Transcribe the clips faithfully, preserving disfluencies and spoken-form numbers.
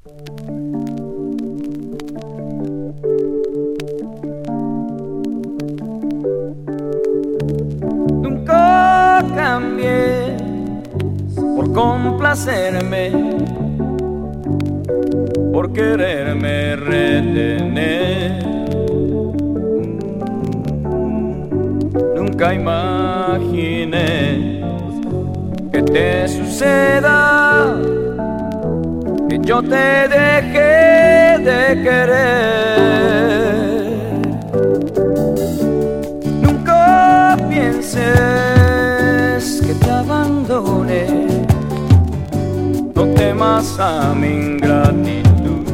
Nunca cambié por complacerme, por quererme retener. Nunca imaginé que te suceda, que yo te dejé de querer. Nunca pienses que te abandone, no temas a mi ingratitud,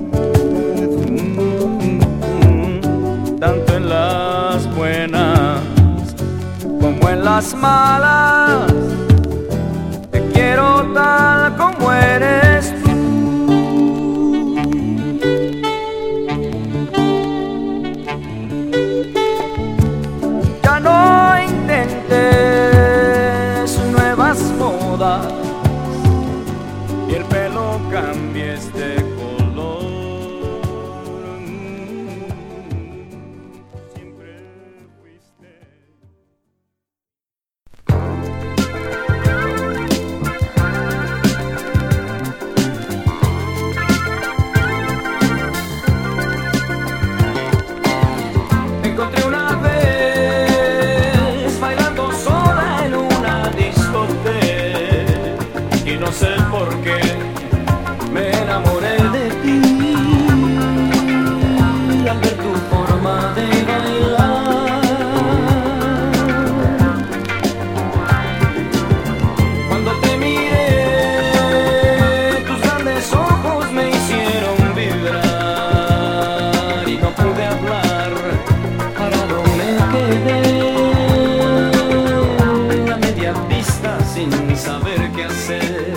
tanto en las buenas como en las malas. Te quiero tal como eres tú. Ya no intentes nuevas modas y el pelo cambies de color. Siempre fuiste. Me encontré una vez bailando sola en una discoteca y no sé por qué me enamoré de ti al ver tu forma de bailar. Cuando te miré, tus grandes ojos me hicieron vibrar y no pude hablar, parado me quedé a media vista sin saber qué hacer.